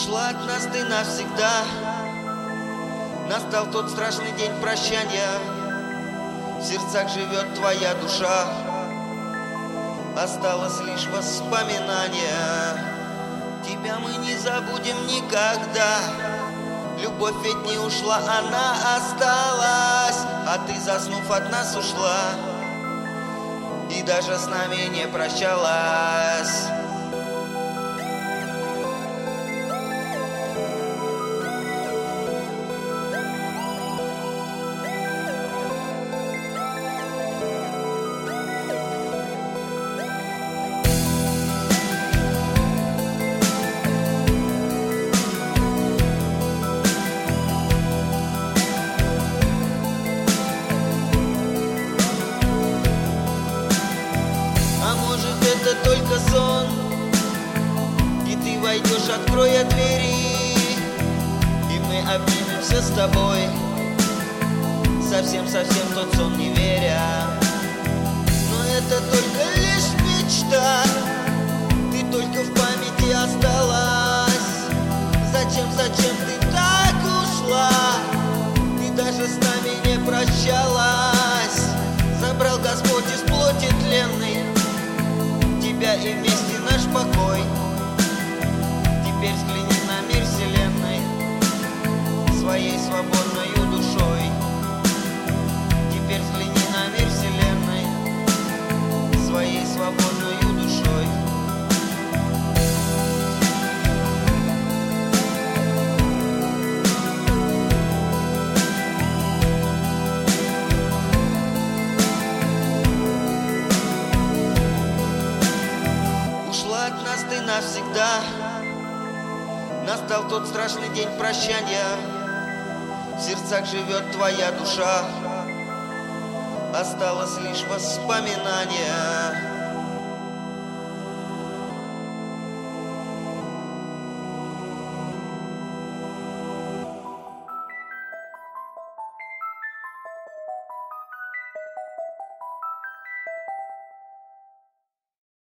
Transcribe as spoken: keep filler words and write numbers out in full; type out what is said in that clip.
Ушла от нас ты навсегда. Настал тот страшный день прощания. В сердцах живет твоя душа. Осталось лишь воспоминание. Тебя мы не забудем никогда. Любовь ведь не ушла, она осталась. А ты, заснув, от нас ушла и даже с нами не прощалась. Это только сон, и ты войдешь, откроя двери, и мы обнимемся с тобой, совсем-совсем тот сон не веря. Но это только лишь мечта, ты только в памяти осталась. Зачем, зачем ты так ушла? Ты даже с нами не прощалась. Забрал Господь из плоти тленной тебя и вместе наш покой. Теперь взгляни на мир вселенной своей свободною душой. Теперь взгляни на мир вселенной своей свободною душой. От нас ты навсегда. Настал тот страшный день прощания. В сердцах живет твоя душа. Осталось лишь воспоминание.